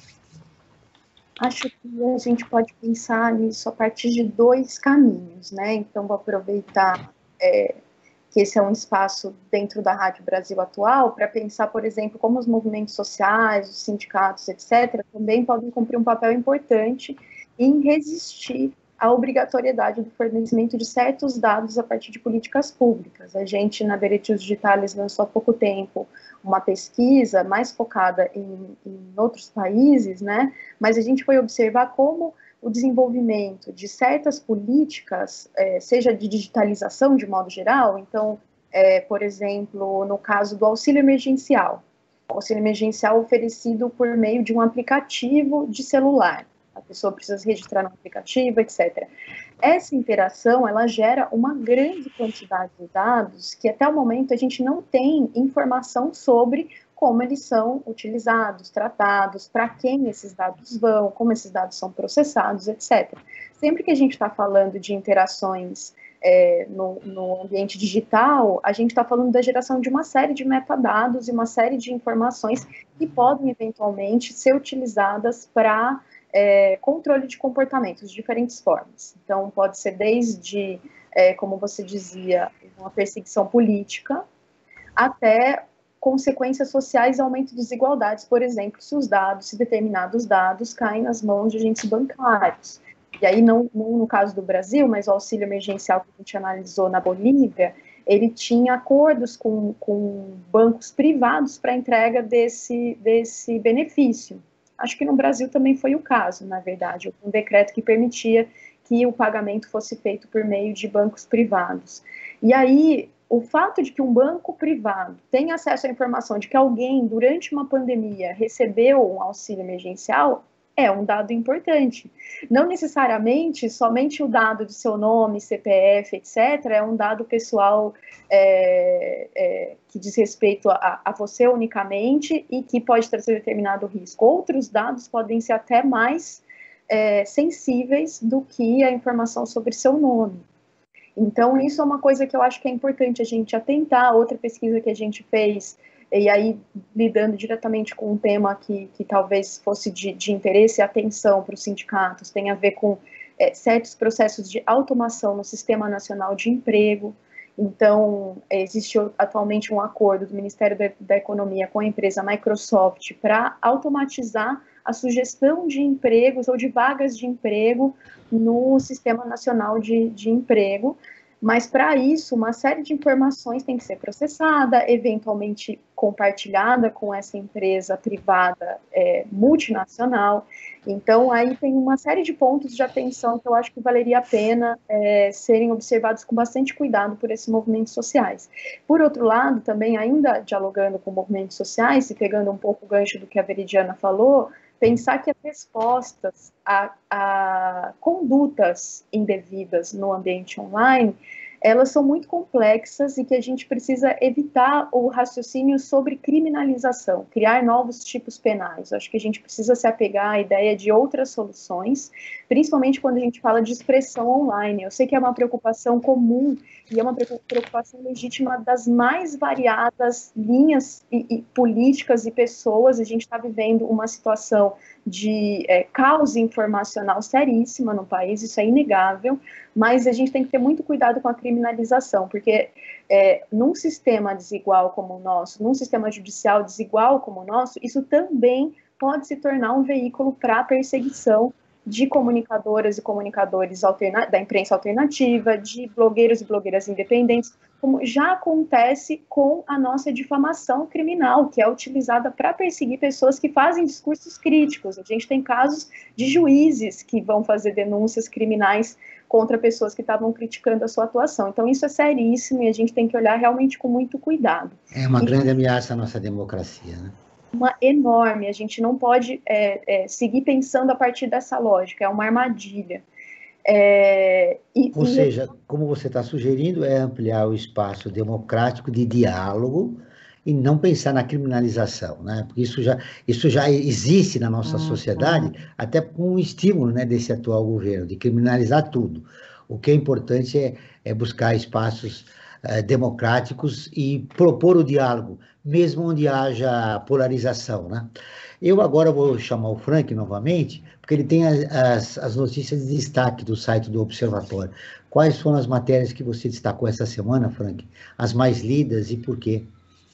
Acho que a gente pode pensar nisso a partir de dois caminhos, né? Então, vou aproveitar é, que esse é um espaço dentro da Rádio Brasil Atual para pensar, por exemplo, como os movimentos sociais, os sindicatos, etcétera, também podem cumprir um papel importante em resistir à obrigatoriedade do fornecimento de certos dados a partir de políticas públicas. A gente, na Veretius Digitalis, lançou há pouco tempo uma pesquisa mais focada em, em outros países, né? Mas a gente foi observar como o desenvolvimento de certas políticas, é, seja de digitalização de modo geral, então, é, por exemplo, no caso do auxílio emergencial, o auxílio emergencial oferecido por meio de um aplicativo de celular. A pessoa precisa se registrar no aplicativo, etcétera. Essa interação, ela gera uma grande quantidade de dados que até o momento a gente não tem informação sobre como eles são utilizados, tratados, para quem esses dados vão, como esses dados são processados, etcétera. Sempre que a gente está falando de interações é, no, no ambiente digital, a gente está falando da geração de uma série de metadados e uma série de informações que podem eventualmente ser utilizadas para É, controle de comportamentos de diferentes formas. Então, pode ser desde, é, como você dizia, uma perseguição política, até consequências sociais e aumento de desigualdades, por exemplo, se os dados, se determinados dados caem nas mãos de agentes bancários. E aí, não, não no caso do Brasil, mas o auxílio emergencial que a gente analisou na Bolívia, ele tinha acordos com, com bancos privados para a entrega desse, desse benefício. Acho que no Brasil também foi o caso, na verdade, um decreto que permitia que o pagamento fosse feito por meio de bancos privados. E aí, o fato de que um banco privado tenha acesso à informação de que alguém, durante uma pandemia, recebeu um auxílio emergencial, é um dado importante. Não necessariamente somente o dado de seu nome, C P F, etcétera, é um dado pessoal é, é, que diz respeito a, a você unicamente e que pode trazer determinado risco. Outros dados podem ser até mais é, sensíveis do que a informação sobre seu nome. Então, isso é uma coisa que eu acho que é importante a gente atentar. Outra pesquisa que a gente fez, e aí lidando diretamente com um tema que, que talvez fosse de, de interesse e atenção para os sindicatos, tem a ver com é, certos processos de automação no Sistema Nacional de Emprego. Então, existe atualmente um acordo do Ministério da, da Economia com a empresa Microsoft para automatizar a sugestão de empregos ou de vagas de emprego no Sistema Nacional de, de Emprego. Mas, para isso, uma série de informações tem que ser processada, eventualmente compartilhada com essa empresa privada é, multinacional. Então, aí tem uma série de pontos de atenção que eu acho que valeria a pena é, serem observados com bastante cuidado por esses movimentos sociais. Por outro lado, também, ainda dialogando com movimentos sociais e pegando um pouco o gancho do que a Veridiana falou, pensar que as respostas a, a condutas indevidas no ambiente online, elas são muito complexas e que a gente precisa evitar o raciocínio sobre criminalização, criar novos tipos penais. Acho que a gente precisa se apegar à ideia de outras soluções, principalmente quando a gente fala de expressão online. Eu sei que é uma preocupação comum e é uma preocupação legítima das mais variadas linhas e, e políticas e pessoas. A gente está vivendo uma situação de é, caos informacional seríssima no país, isso é inegável, mas a gente tem que ter muito cuidado com a criminalização criminalização, porque é, num sistema desigual como o nosso, num sistema judicial desigual como o nosso, isso também pode se tornar um veículo para a perseguição de comunicadoras e comunicadores alterna- da imprensa alternativa, de blogueiros e blogueiras independentes, como já acontece com a nossa difamação criminal, que é utilizada para perseguir pessoas que fazem discursos críticos. A gente tem casos de juízes que vão fazer denúncias criminais contra pessoas que estavam criticando a sua atuação. Então, isso é seríssimo e a gente tem que olhar realmente com muito cuidado. É uma e, grande ameaça à nossa democracia, né? Uma enorme, a gente não pode é, é, seguir pensando a partir dessa lógica, é uma armadilha. É, e, Ou e... seja, como você está sugerindo, é ampliar o espaço democrático de diálogo e não pensar na criminalização, né? Porque isso já, isso já existe na nossa sociedade, até com o estímulo, né, desse atual governo, de criminalizar tudo. O que é importante é, é buscar espaços uh, democráticos e propor o diálogo, mesmo onde haja polarização, né? Eu agora vou chamar o Frank novamente, porque ele tem as, as notícias de destaque do site do Observatório. Quais foram as matérias que você destacou essa semana, Frank? As mais lidas e por quê?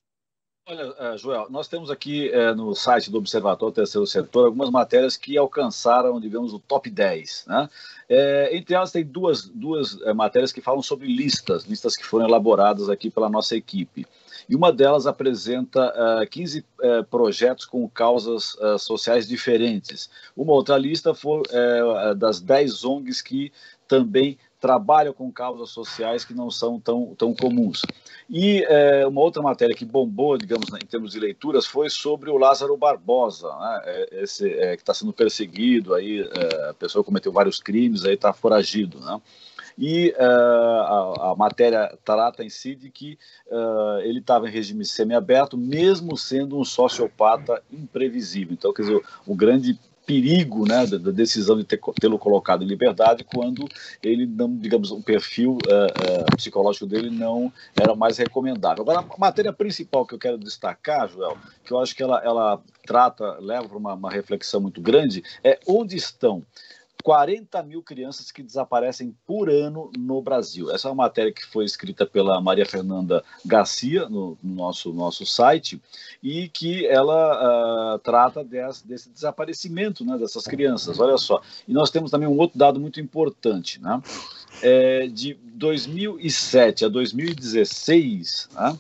Olha, Joel, nós temos aqui é, no site do Observatório Terceiro Setor algumas matérias que alcançaram, digamos, o top dez, né? É, entre elas tem duas, duas é, matérias que falam sobre listas, listas que foram elaboradas aqui pela nossa equipe. E uma delas apresenta uh, quinze uh, projetos com causas uh, sociais diferentes. Uma outra lista foi uh, das dez O N Gs que também trabalham com causas sociais que não são tão, tão comuns. E é, uma outra matéria que bombou, digamos, em termos de leituras, foi sobre o Lázaro Barbosa, né? Esse, é, que está sendo perseguido, aí, é, a pessoa cometeu vários crimes, aí está foragido, né? E uh, a, a matéria trata em si de que uh, ele estava em regime semiaberto, mesmo sendo um sociopata imprevisível. Então, quer dizer, o grande perigo, né, da, da decisão de ter, tê-lo colocado em liberdade quando ele não, digamos, o perfil uh, uh, psicológico dele não era mais recomendável. Agora, a matéria principal que eu quero destacar, Joel, que eu acho que ela, ela trata, leva para uma, uma reflexão muito grande, é onde estão quarenta mil crianças que desaparecem por ano no Brasil. Essa é uma matéria que foi escrita pela Maria Fernanda Garcia, no, no nosso, nosso site, e que ela uh, trata desse, desse desaparecimento, né, dessas crianças. Olha só. E nós temos também um outro dado muito importante, né? É, de dois mil e sete a dois mil e dezesseis, né?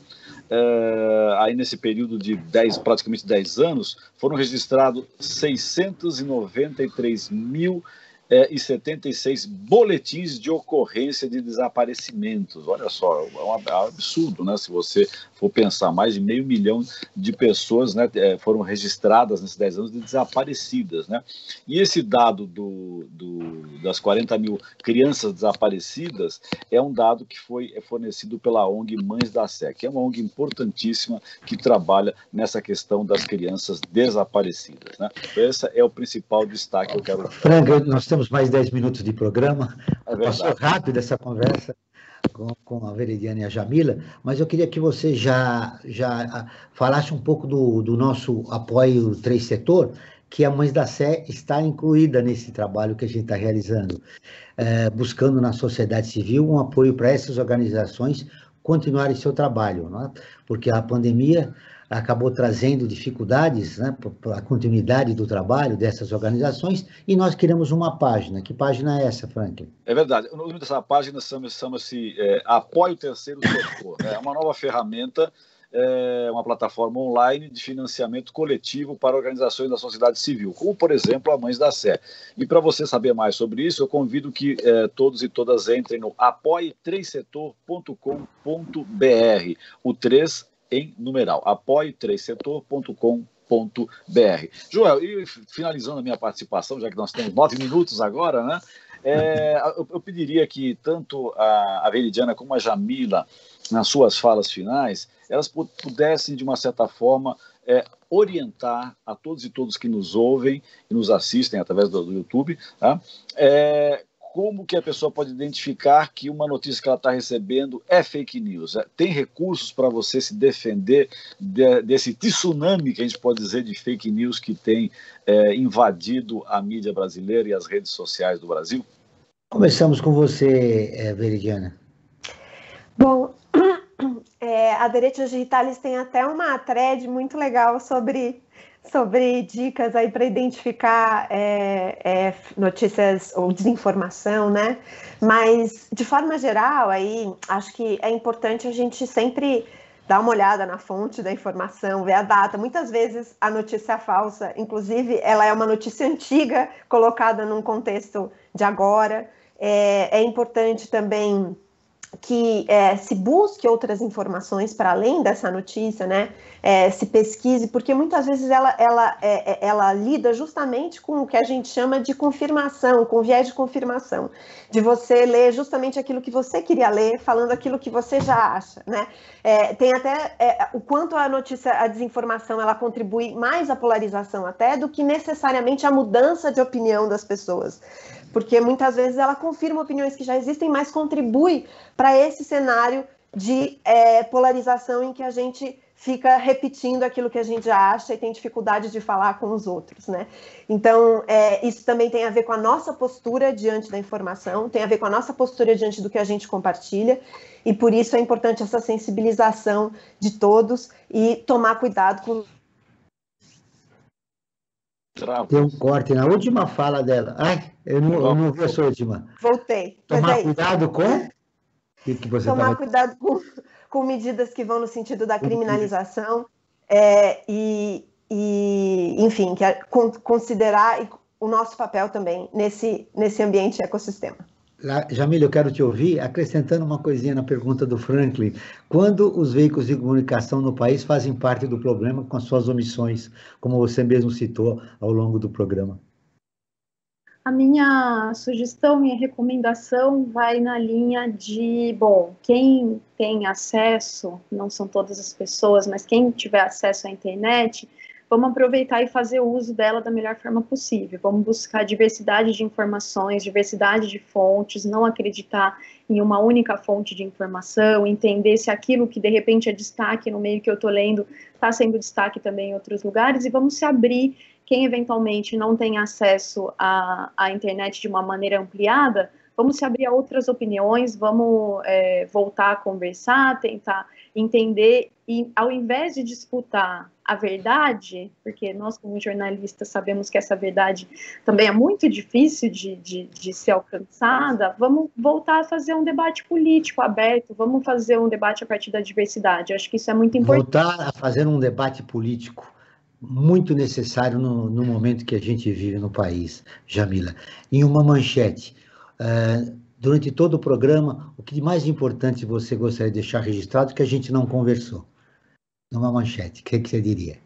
É, aí nesse período de dez, praticamente dez anos, foram registrados seiscentos e noventa e três mil É, e setenta e seis boletins de ocorrência de desaparecimentos. Olha só, é um absurdo, né? Se você for pensar, mais de meio milhão de pessoas, né, foram registradas nesses dez anos de desaparecidas, né? E esse dado do, do, das quarenta mil crianças desaparecidas é um dado que foi fornecido pela O N G Mães da Sé, que é uma O N G importantíssima que trabalha nessa questão das crianças desaparecidas, né? Esse é o principal destaque que eu quero... Frank, nós temos mais dez minutos de programa, é passou rápido essa conversa com, com a Veridiana e a Jamila, mas eu queria que você já, já falasse um pouco do, do nosso apoio Três Setor, que a Mães da Sé está incluída nesse trabalho que a gente está realizando, é, buscando na sociedade civil um apoio para essas organizações continuarem seu trabalho, não é? Porque a pandemia acabou trazendo dificuldades, né, para a continuidade do trabalho dessas organizações, e nós criamos uma página. Que página é essa, Frank? É verdade. O nome dessa página chama-se é, Apoio Terceiro Setor. É uma nova ferramenta, é uma plataforma online de financiamento coletivo para organizações da sociedade civil, como, por exemplo, a Mães da Sé. E para você saber mais sobre isso, eu convido que é, todos e todas entrem no apoie três setor ponto com ponto br. O três em numeral, apoie três setor ponto com ponto br. Joel, e finalizando a minha participação, já que nós temos nove minutos agora, né? É, eu, eu pediria que tanto a, a Veridiana como a Jamila, nas suas falas finais, elas pudessem, de uma certa forma, é, orientar a todos e todos que nos ouvem e nos assistem através do, do YouTube, tá? É, como que a pessoa pode identificar que uma notícia que ela está recebendo é fake news? Tem recursos para você se defender de, desse tsunami, que a gente pode dizer, de fake news que tem é, invadido a mídia brasileira e as redes sociais do Brasil? Começamos com você, Veridiana. Bom, é, a Direitos Digitais tem até uma thread muito legal sobre, sobre dicas aí para identificar é, é, notícias ou desinformação, né? Mas, de forma geral, aí, acho que é importante a gente sempre dar uma olhada na fonte da informação, ver a data. Muitas vezes a notícia falsa, inclusive, ela é uma notícia antiga colocada num contexto de agora. É, é importante também que é, se busque outras informações para além dessa notícia, né? É, se pesquise, porque muitas vezes ela, ela, é, ela lida justamente com o que a gente chama de confirmação, com viés de confirmação, de você ler justamente aquilo que você queria ler, falando aquilo que você já acha, né? É, tem até é, o quanto a notícia, a desinformação, ela contribui mais à polarização até do que necessariamente a mudança de opinião das pessoas. Porque muitas vezes ela confirma opiniões que já existem, mas contribui para esse cenário de é, polarização em que a gente fica repetindo aquilo que a gente já acha e tem dificuldade de falar com os outros, né? Então, é, isso também tem a ver com a nossa postura diante da informação, tem a ver com a nossa postura diante do que a gente compartilha, e por isso é importante essa sensibilização de todos e tomar cuidado com... Tem um corte na última fala dela. Ai, eu não, eu não vi a sua última. Voltei. Tomar cuidado com... Que que você Tomar tava... cuidado com, com medidas que vão no sentido da criminalização é, e, e, enfim, que é, considerar o nosso papel também nesse, nesse ambiente ecossistema. Jamília, eu quero te ouvir acrescentando uma coisinha na pergunta do Franklin. Quando os veículos de comunicação no país fazem parte do problema com as suas omissões, como você mesmo citou ao longo do programa? A minha sugestão, minha recomendação vai na linha de, bom, quem tem acesso, não são todas as pessoas, mas quem tiver acesso à internet, vamos aproveitar e fazer uso dela da melhor forma possível. Vamos buscar diversidade de informações, diversidade de fontes, não acreditar em uma única fonte de informação, entender se aquilo que de repente é destaque no meio que eu estou lendo está sendo destaque também em outros lugares, e vamos se abrir. Quem eventualmente não tem acesso à, à internet de uma maneira ampliada, vamos se abrir a outras opiniões, vamos é, voltar a conversar, tentar entender, e ao invés de disputar a verdade, porque nós como jornalistas sabemos que essa verdade também é muito difícil de, de, de ser alcançada, vamos voltar a fazer um debate político aberto, vamos fazer um debate a partir da diversidade. Eu acho que isso é muito importante. Voltar a fazer um debate político muito necessário no, no momento que a gente vive no país, Jamila. Em uma manchete, uh, durante todo o programa, o que de mais importante você gostaria de deixar registrado que a gente não conversou? Numa manchete, o que, que você diria?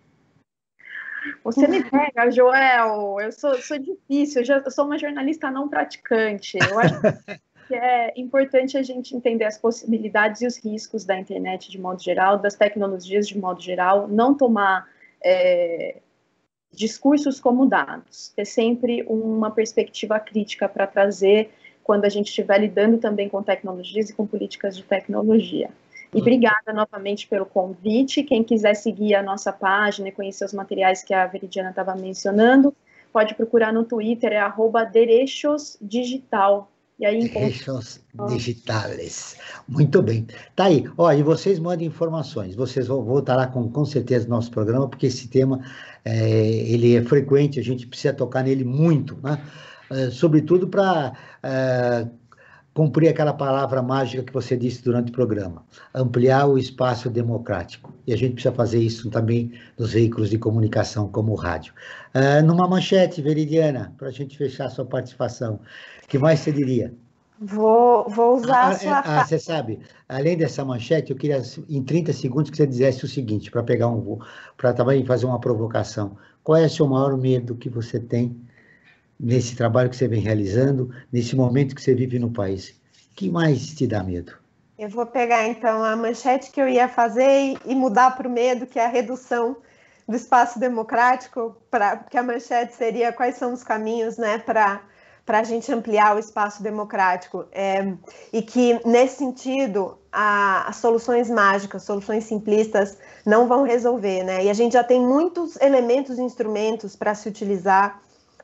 Você me pega, Joel, eu sou, sou difícil, eu, já, eu sou uma jornalista não praticante, eu acho que é importante a gente entender as possibilidades e os riscos da internet de modo geral, das tecnologias de modo geral, não tomar É, discursos como dados, ter sempre uma perspectiva crítica para trazer quando a gente estiver lidando também com tecnologias e com políticas de tecnologia. E obrigada novamente pelo convite. Quem quiser seguir a nossa página e conhecer os materiais que a Veridiana estava mencionando, pode procurar no Twitter, é arroba Derechos Digital. E aí Derechos Digitales. Muito bem. Tá aí. Ó, e vocês mandem informações. Vocês vão voltar lá com, com certeza no nosso programa, porque esse tema é, ele é frequente, a gente precisa tocar nele muito, né? É, sobretudo para é, cumprir aquela palavra mágica que você disse durante o programa, ampliar o espaço democrático. E a gente precisa fazer isso também nos veículos de comunicação, como o rádio. É, numa manchete, Veridiana, para a gente fechar a sua participação, o que mais você diria? Vou, vou usar ah, a sua... Ah, você sabe, além dessa manchete, eu queria, em trinta segundos, que você dissesse o seguinte, para pegar um, para também fazer uma provocação. Qual é o seu maior medo que você tem nesse trabalho que você vem realizando, nesse momento que você vive no país? O que mais te dá medo? Eu vou pegar, então, a manchete que eu ia fazer e mudar para o medo, que é a redução do espaço democrático, pra, porque a manchete seria quais são os caminhos, né, para para a gente ampliar o espaço democrático, é, e que, nesse sentido, a, as soluções mágicas, soluções simplistas não vão resolver, né? E a gente já tem muitos elementos e instrumentos para se utilizar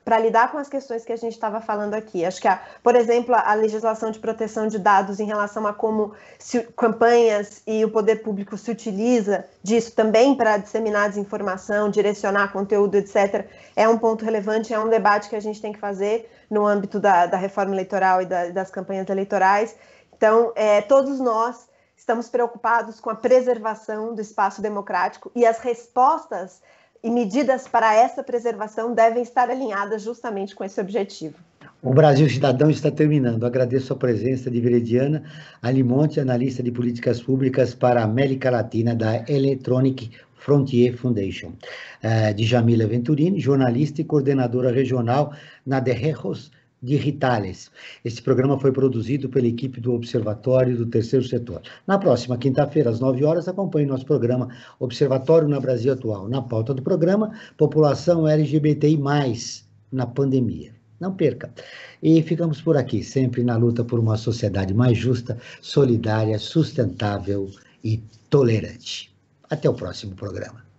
para lidar com as questões que a gente estava falando aqui. Acho que, a, por exemplo, a legislação de proteção de dados em relação a como se, campanhas e o poder público se utiliza disso também para disseminar desinformação, direcionar conteúdo, etcétera, é um ponto relevante, é um debate que a gente tem que fazer no âmbito da, da reforma eleitoral e da, das campanhas eleitorais. Então, é, todos nós estamos preocupados com a preservação do espaço democrático e as respostas e medidas para essa preservação devem estar alinhadas justamente com esse objetivo. O Brasil Cidadão está terminando. Agradeço a presença de Veridiana Alimonte, analista de políticas públicas para a América Latina da Electronic Frontier Foundation, de Jamila Venturini, jornalista e coordenadora regional na Derrejos Digitales. Esse programa foi produzido pela equipe do Observatório do Terceiro Setor. Na próxima quinta-feira, às nove horas, acompanhe nosso programa Observatório na Brasil Atual. Na pauta do programa, população L G B T I mais, na pandemia. Não perca. E ficamos por aqui, sempre na luta por uma sociedade mais justa, solidária, sustentável e tolerante. Até o próximo programa.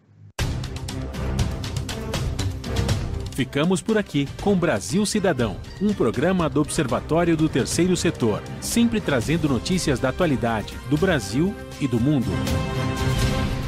Ficamos por aqui com Brasil Cidadão, um programa do Observatório do Terceiro Setor, sempre trazendo notícias da atualidade, do Brasil e do mundo.